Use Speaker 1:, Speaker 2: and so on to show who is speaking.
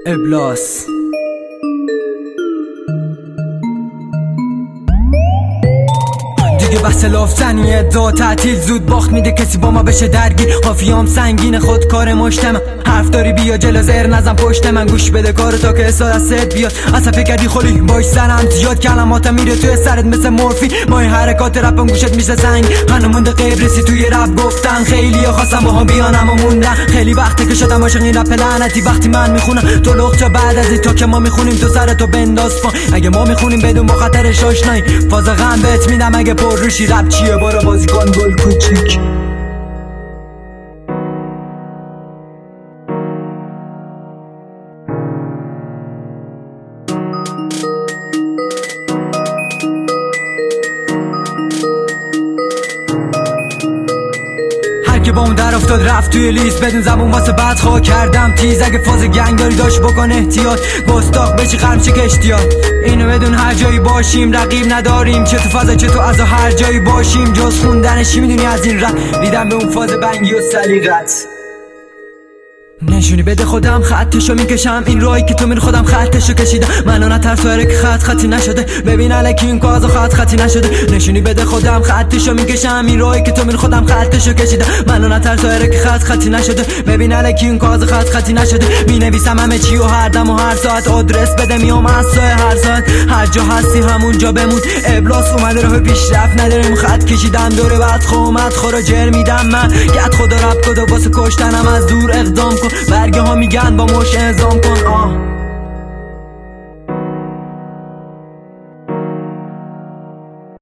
Speaker 1: ابلاس. دیگه بحث لافتنیه دا تعطیل زود باخت میده کسی با ما بشه درگیر. قافیام سنگین خود کار مشتم حرف داری بیا جلو زهر نزن پشت من گوش بده کارو تا که حساد از سرت بیاد. اصلا فکردی خلی باش سرم زیاد کلماتم میره توی سرت مثل مورفی. مای حرکات رپم گوشت میشه سنگ هنو مونده قبرسی توی رپ گفتن. خیلی ها خواستم با هم بیانم و موندن. خیلی وقته که شدم عاشق این رپ لعنتی. وقتی من میخونم تو لغتا بعد از این تا که ما میخونیم تو سرتو بنداز فان. اگه ما میخونیم بدون با خطرش آشنایی فاز غم بهت میدم. اگه پر روشی رپ چیه برو بازی کن گل کوچیک. که با اون در افتاد رفت توی لیست بدون زبون واسه بعد خواه کردم تیز. اگه فاز گنگ داری داشت بکن احتیاط گستاخ بشی قرم چه کشتیات. اینو بدون هر جایی باشیم رقیب نداریم چه تو فضا چه تو از هر جایی باشیم جز خوندنشی میدونی از این رپ دیدم به اون فاز بنگی و سلیقت. نشونی بده خودم خطشو میکشم این راهی که تو میری خودم خطشو کشیدم. منو نترسواره که خطی نشده ببین الکی این کازو خطی نشده. نشونی بده خودم خطشو میکشم این راهی که تو میری خودم خطشو کشیدم. منو نترسواره که خطی نشده ببین الکی این کازو خطی نشده. مینویسم همه چی و هر دم و هر ساعت آدرس بده میام از هر ساعت هر جا هستی همونجا بمون. ابلاس اومده راه پیشرفت نداریم خط کشیدم دوره بعد خومت خورا جر میدم من گت خدا رب کد واسه کشتنم از دور اقدام کن. برگه ها میگن با مش اعزام کن